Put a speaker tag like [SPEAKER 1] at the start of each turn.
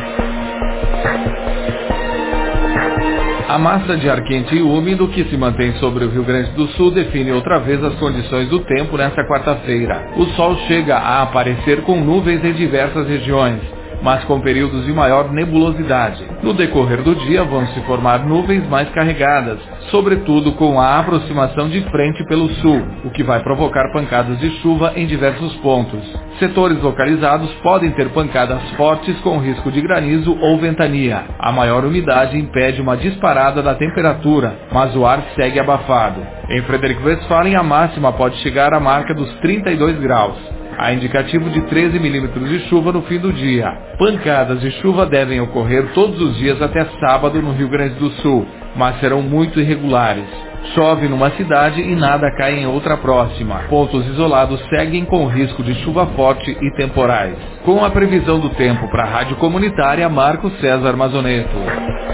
[SPEAKER 1] A massa de ar quente e úmido que se mantém sobre o Rio Grande do Sul define outra vez as condições do tempo nesta quarta-feira. O sol chega a aparecer com nuvens em diversas regiões, mas com períodos de maior nebulosidade. No decorrer do dia vão se formar nuvens mais carregadas, sobretudo com a aproximação de frente pelo sul, o que vai provocar pancadas de chuva em diversos pontos. Setores localizados podem ter pancadas fortes com risco de granizo ou ventania. A maior umidade impede uma disparada da temperatura, mas o ar segue abafado. Em Frederico Westphalen, a máxima pode chegar à marca dos 32 graus. Há indicativo de 13 milímetros de chuva no fim do dia. Pancadas de chuva devem ocorrer todos os dias até sábado no Rio Grande do Sul, mas serão muito irregulares. Chove numa cidade e nada cai em outra próxima. Pontos isolados seguem com risco de chuva forte e temporais. Com a previsão do tempo para a Rádio Comunitária, Marco César Mazoneto.